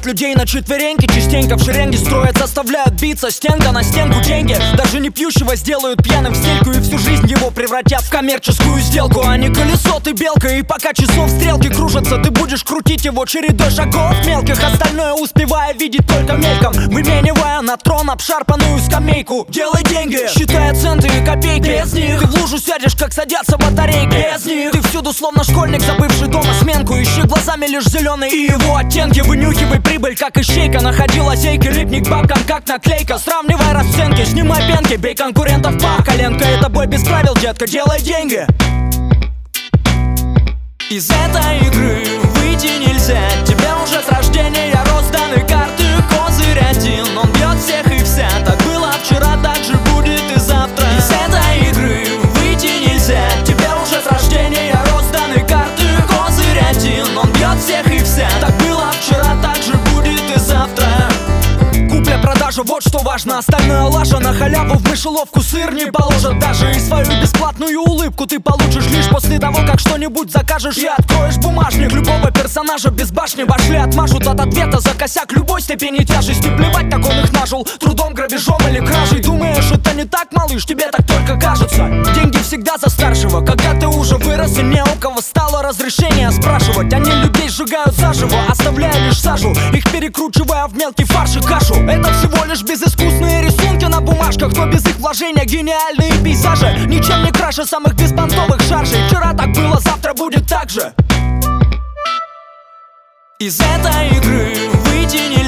Ставят людей на четвереньки, частенько в шеренге строят, заставляют биться стенка на стенку деньги. Даже не пьющего сделают пьяным в стельку, и всю жизнь его превратят в коммерческую сделку. А не колесо, ты белка, и пока часов стрелки кружатся, ты будешь крутить его чередой шагов мелких, остальное успевая видеть только мельком, выменивая на трон обшарпанную скамейку. Делай деньги, считая центы и копейки. Без них ты в лужу сядешь, как садятся батарейки. Без них ты всюду словно школьник, забывший дома сменку. Ищи глазами лишь зеленый и его оттенки. Вынюхивай прибыль, как ищейка. Находи лазейки, липни к бабкам, как наклейка. Сравнивай расценки, снимай пенки, бей конкурентов по коленка. Это бой без правил, детка, делай деньги. Из этой игры выйти нельзя. Тебе уже с рождения розданы карты. Козырь один, он бьет всех и вся. Так было вчера, так же будет и завтра. Из этой игры выйти нельзя. Тебе уже с рождения розданы карты. Козырь один, он бьет всех и вся. Так было вчера, так же будет и завтра. Купля-продажа, вот что важно. Остальное лажа, на халяву в мышеловку сыр не положат даже. И свою бесплатную улыбку ты получишь лишь после того, как что-нибудь закажешь и откроешь бумажник. Любого персонажа без башни вошли отмажут от ответа за косяк любой степени тяжести. Плевать, как он их нажил, трудом, грабежом или кражей. Думаешь, это не так, малыш, тебе так только кажется. Деньги всегда за старшего. Когда ты уже вырос и не у кого стало разрешение спрашивать. Они людей сжигают заживо, оставляя лишь сажу, их перекручивая в мелкий фарш и кашу. Это всего лишь безыскусные рисунки на бумажках, но без их вложения гениальные пейзажи ничем не краше самых беспонтовых шаржей. Вчера так было, завтра будет так же. Из этой игры выйти нельзя.